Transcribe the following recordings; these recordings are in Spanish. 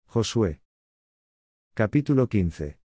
Josué. Capítulo 15.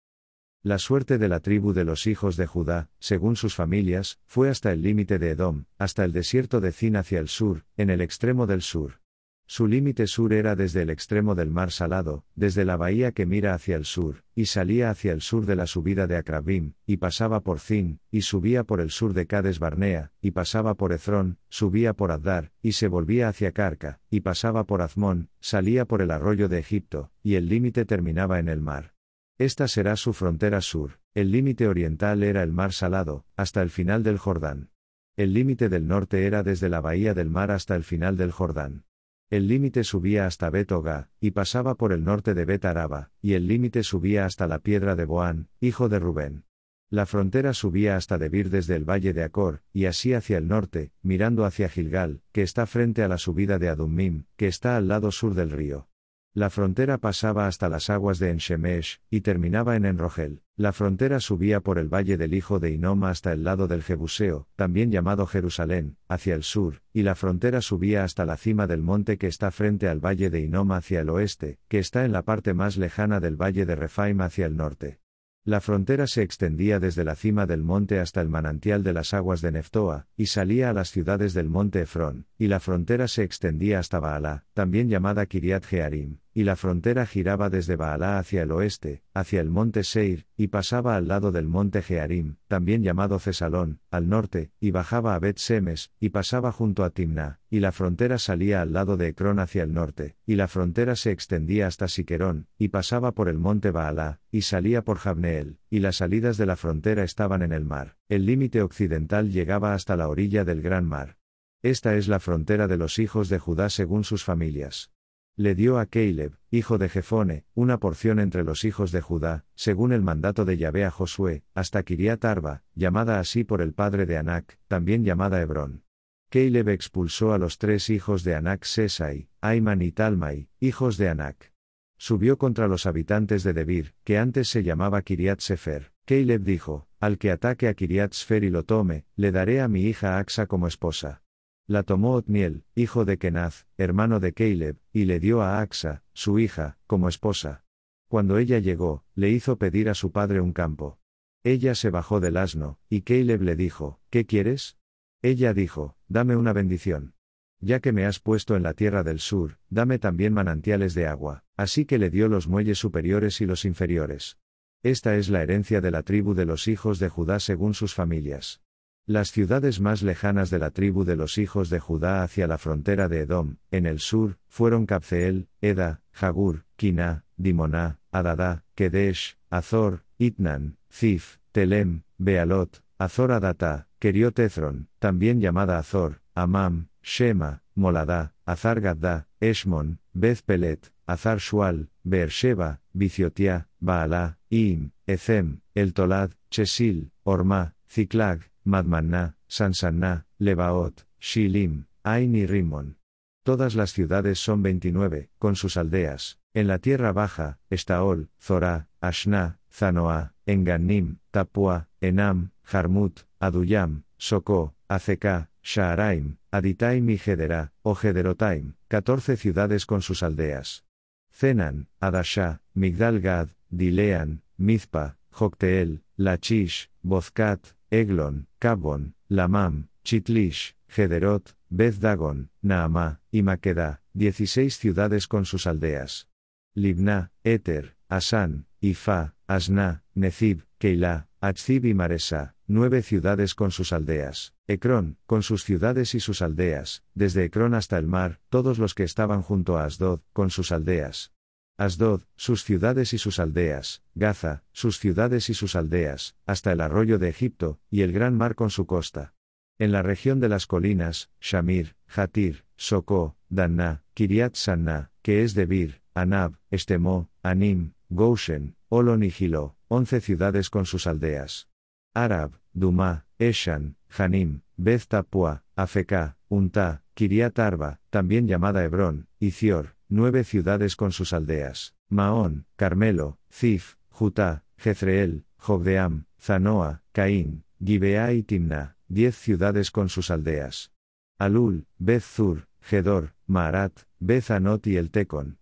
La suerte de la tribu de los hijos de Judá, según sus familias, fue hasta el límite de Edom, hasta el desierto de Zin hacia el sur, en el extremo del sur. Su límite sur era desde el extremo del mar Salado, desde la bahía que mira hacia el sur, y salía hacia el sur de la subida de Acrabim, y pasaba por Zin, y subía por el sur de Cades Barnea, y pasaba por Ezrón, subía por Addar, y se volvía hacia Carca, y pasaba por Azmón, salía por el arroyo de Egipto, y el límite terminaba en el mar. Esta será su frontera sur. El límite oriental era el mar Salado, hasta el final del Jordán. El límite del norte era desde la bahía del mar hasta el final del Jordán. El límite subía hasta Bet Ogá, y pasaba por el norte de Bet Araba, y el límite subía hasta la piedra de Boán, hijo de Rubén. La frontera subía hasta Debir desde el valle de Acor, y así hacia el norte, mirando hacia Gilgal, que está frente a la subida de Adummim, que está al lado sur del río. La frontera pasaba hasta las aguas de En-Shemesh, y terminaba en Enrogel. La frontera subía por el valle del hijo de Hinnom hasta el lado del Jebuseo, también llamado Jerusalén, hacia el sur, y la frontera subía hasta la cima del monte que está frente al valle de Hinnom hacia el oeste, que está en la parte más lejana del valle de Refaim hacia el norte. La frontera se extendía desde la cima del monte hasta el manantial de las aguas de Neftoa, y salía a las ciudades del monte Efrón, y la frontera se extendía hasta Baalá, también llamada Kiriat Jearim, y la frontera giraba desde Baalá hacia el oeste, hacia el monte Seir, y pasaba al lado del monte Jearim, también llamado Cesalón, al norte, y bajaba a Bet-Semes, y pasaba junto a Timná, y la frontera salía al lado de Ecrón hacia el norte, y la frontera se extendía hasta Siquerón, y pasaba por el monte Baalá, y salía por Jabneel, y las salidas de la frontera estaban en el mar. El límite occidental llegaba hasta la orilla del gran mar. Esta es la frontera de los hijos de Judá según sus familias. Le dio a Caleb, hijo de Jefone, una porción entre los hijos de Judá, según el mandato de Yahvé a Josué, hasta Kiriat Arba, llamada así por el padre de Anac, también llamada Hebrón. Caleb expulsó a los 3 hijos de Anac, Sesai, Aiman y Talmai, hijos de Anac. Subió contra los habitantes de Debir, que antes se llamaba Kiriat Sefer. Caleb dijo: al que ataque a Kiriat Sefer y lo tome, le daré a mi hija Axa como esposa. La tomó Otniel, hijo de Kenaz, hermano de Caleb, y le dio a Axa, su hija, como esposa. Cuando ella llegó, le hizo pedir a su padre un campo. Ella se bajó del asno, y Caleb le dijo: ¿qué quieres? Ella dijo: dame una bendición. Ya que me has puesto en la tierra del sur, dame también manantiales de agua. Así que le dio los muelles superiores y los inferiores. Esta es la herencia de la tribu de los hijos de Judá según sus familias. Las ciudades más lejanas de la tribu de los hijos de Judá hacia la frontera de Edom, en el sur, fueron Cabceel, Eda, Jagur, Kiná, Dimoná, Adadá, Kedesh, Azor, Itnan, Zif, Telem, Bealot, Azor Adatá, Keriot Ezron, también llamada Azor, Amam, Shema, Moladá, Azar Gaddá, Eshmon, Beth Pelet, Azar Shual, Beersheba, Biciotia, Baalá, Im, Ezem, El Tolad, Chesil, Orma, Ziklag, Madmanná, Sansanná, Lebaot, Shilim, Ain y Rimmon. Todas las ciudades son 29, con sus aldeas. En la tierra baja, Estaol, Zorá, Ashná, Zanoá, Engannim, Tapua, Enam, Jarmut, Adullam, Socó, Azeká, Shaaraim, Aditaim y Gederá, o Gederotaim, 14 ciudades con sus aldeas. Zenan, Adashá, Migdal Gad, Dilean, Mizpa, Jocteel, Lachish, Bozcat, Eglon, Cabon, Lamam, Chitlish, Gederot, Beth Dagon, Naamá, y Maqueda, 16 ciudades con sus aldeas. Libná, Éter, Asán, Ifá, Asná, Nezib, Keilah, Achzib y Maresa, 9 ciudades con sus aldeas. Ecrón, con sus ciudades y sus aldeas, desde Ecrón hasta el mar, todos los que estaban junto a Asdod, con sus aldeas. Asdod, sus ciudades y sus aldeas, Gaza, sus ciudades y sus aldeas, hasta el arroyo de Egipto, y el gran mar con su costa. En la región de las colinas, Shamir, Jatir, Socó, Danná, Kiriat Sanná, que es Debir, Anab, Estemó, Anim, Goshen, Olon y Gilo, 11 ciudades con sus aldeas. Arab, Dumá, Eshan, Janim, Beth Tapua, Afeká, Untá, Kiriat Arba, también llamada Hebrón, y Zior, 9 ciudades con sus aldeas. Maón, Carmelo, Zif, Jutá, Jezreel, Jogdeam, Zanoa, Caín, Gibeá y Timná, 10 ciudades con sus aldeas. Alul, Beth Zur, Gedor, Maarat, Beth Anot y el Tecon,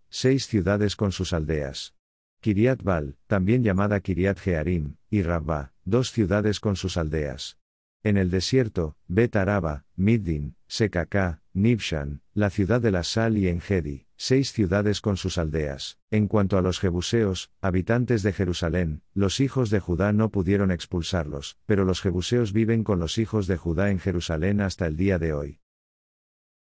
6 ciudades con sus aldeas. Kiriat Bal, también llamada Kiriat Jearim, y Rabba, 2 ciudades con sus aldeas. En el desierto, Bet Araba, Middin, Secacá, Nibshan, la ciudad de la sal y Engedi, 6 ciudades con sus aldeas. En cuanto a los jebuseos, habitantes de Jerusalén, los hijos de Judá no pudieron expulsarlos, pero los jebuseos viven con los hijos de Judá en Jerusalén hasta el día de hoy.